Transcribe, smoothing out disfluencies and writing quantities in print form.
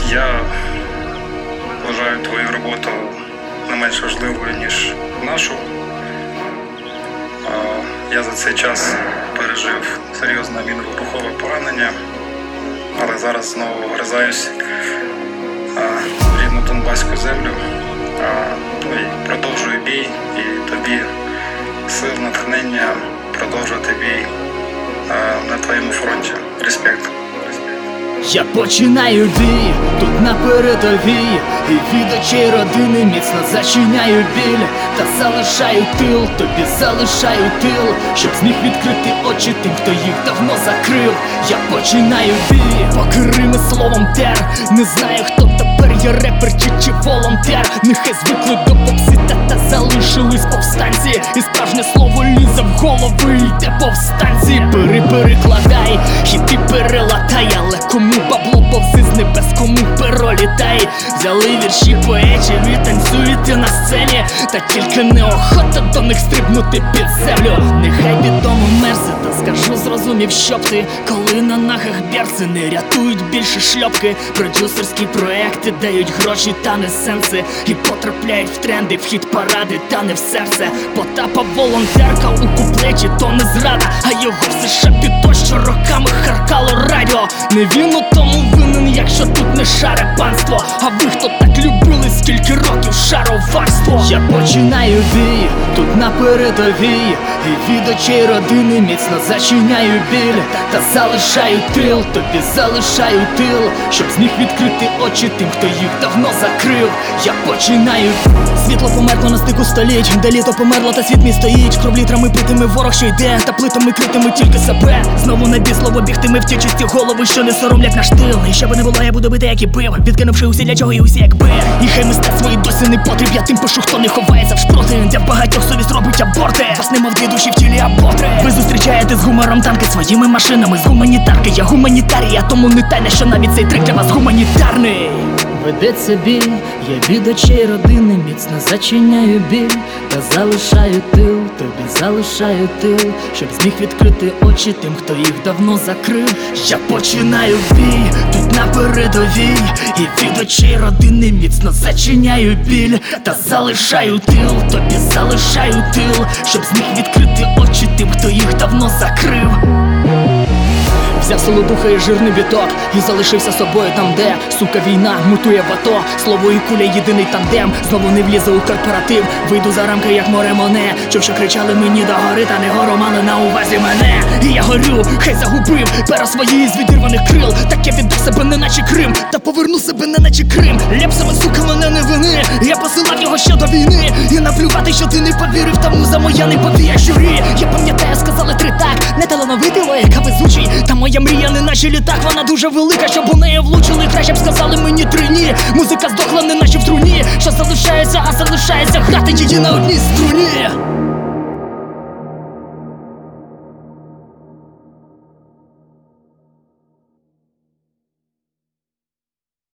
Я вважаю твою роботу не менш важливою, ніж нашу. Я за цей час пережив серйозне мінно-вибухове поранення, але зараз знову вгризаюсь в рідну Донбаську землю. І продовжую бій, і тобі сил, натхнення продовжувати бій на твоєму фронті. Респект. Я починаю бій, тут на передовій, і від очей родини міцно зачиняю біль. Та залишаю тил, тобі залишаю тил, щоб зміг відкрити очі тим, хто їх давно закрив. Я починаю бій, поки рими словом тер. Не знаю, хто тепер, я репер чи волонтер. Нехай звикли до попси, та залишились повстанці. І справжнє слово лізе в голови, йде повстанці. Перекладай, хіти перелатай, але кому бабло повзи з небес, кому перо літай. Взяли вірші поетів і танцюєте на сцені, та тільки неохота до них стрибнути під землю. Нехай відомо мерзи, та скажу, зрозумів, щоб ти, коли на ногах берці не рятують більше шльопки. Продюсерські проекти дають гроші та не сенси, і потрапляють в тренди, в хіт паради та не в серце. Потапа волонтерка у куплеті, то не зрада, а його все шапіто, що роками харкало радіо. Не він у тому винен, якщо тут не шаре панство. А ви хто так любили, скільки років шароварство? Я починаю бій, тут на передовій, і від очей родини міцно зачиняю біль. Та залишаю тил, тобі залишаю тил, щоб зміг відкрити очі тим, хто їх давно закрив. Я починаю. Світло померкло на стику століть, де літо померло та світ мій стоїть. Кров літрами питими ворог, що йде, та плитами критими тільки себе. Знову на біслово бігтими в ті чисті голови, що не соромлять наш тил. І що би не було, я буду бити, як і бив, відкинувши усі для чого і усі якби. І хай мистецтво і досі не потріб, я тим пишу, хто не ховається в шпроти. Для багатьох совість робить аборти, вас нема в дві душі в тілі аботри. Ви зустрічаєте з гумором танки своїми машинами з гуманітарки. Я гуманітарія, тому не тайне, що навіть цей трек для вас гуманітарний. Ведеться бій, я від очей родини міцно зачиняю біль. Та залишаю тил, тобі залишаю тил, щоб зміг відкрити очі тим, хто їх давно закрив. Я починаю бій, тут на передовій, і від очей родини міцно зачиняю біль. Та залишаю тил, тобі залишаю тил, щоб зміг відкрити очі тим, хто їх давно закрив. Взяв солодуха і жирний біток, і залишився собою там, де, сука, війна мутує в АТО. Слово і куля єдиний тандем, знову не влізе у корпоратив. Вийду за рамки, як море моне. Чув, що кричали мені до гори, та не гору мали на увазі мене. І я горю, хай загубив пера свої з відірваних крил. Так я віддав себе не наче Крим, та поверну себе не наче Крим. Лепсами, сука, мене не вини, я посилав його ще до війни. І наплювати, що ти не повірив, та муза моя не повіє журі. Я пам'ятаю, сказали 3 так, не талановитий, лояка везучий. Та моя мрія не наче літак, вона дуже велика, щоб у неї влучили. Краще б сказали мені 3 ні. Музика здохла не наче в труні, що залишається, а залишається грати її на одній струні.